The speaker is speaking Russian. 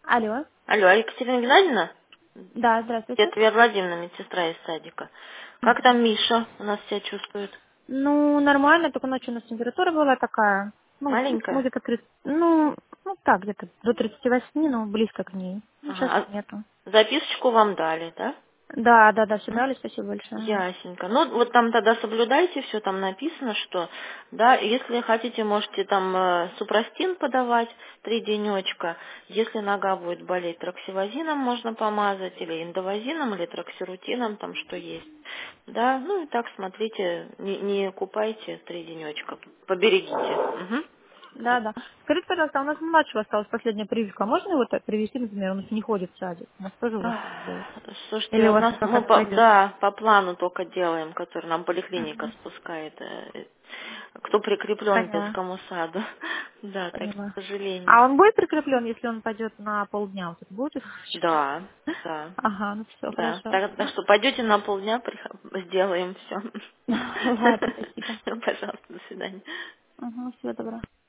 Алло. Алло, Екатерина Геннадьевна? Да, здравствуйте. Это Вера Владимировна, медсестра из садика. Как Мгм. там Миша у нас себя чувствует? Ну, нормально, только ночью у нас температура была такая. Ну, Маленькая? где-то 30, ну так, где-то до 38, но близко к ней. Ну, сейчас Ага. нету. А записочку вам дали, да? Да, все дали, спасибо большое. Ясненько. Ну, вот там тогда соблюдайте, все там написано, что, да, если хотите, можете там супрастин подавать 3 денечка. Если нога будет болеть, троксивозином можно помазать, или индовазином, или троксирутином, там что есть. Да, ну и так смотрите, не купайте 3 денечка, поберегите. Мгм. Да. Скажите, пожалуйста, а у нас младшего осталась последняя прививка. Можно его так привести, например, он еще не ходит в садик? У нас тоже у вас так Ах, делают. слушайте, Или у у вас нас как мы это пойдет? да, по плану только делаем, который нам поликлиника Угу. спускает. Кто прикреплен к Поняла, детскому саду. Да, так, поняла. к сожалению. А он будет прикреплен, если он пойдет на полдня? Вот это будет? Да, да, Ага, ну все, да. хорошо. Так что пойдете на полдня, сделаем все. Ладно, спасибо. Пожалуйста, до свидания. Ага, всего доброго.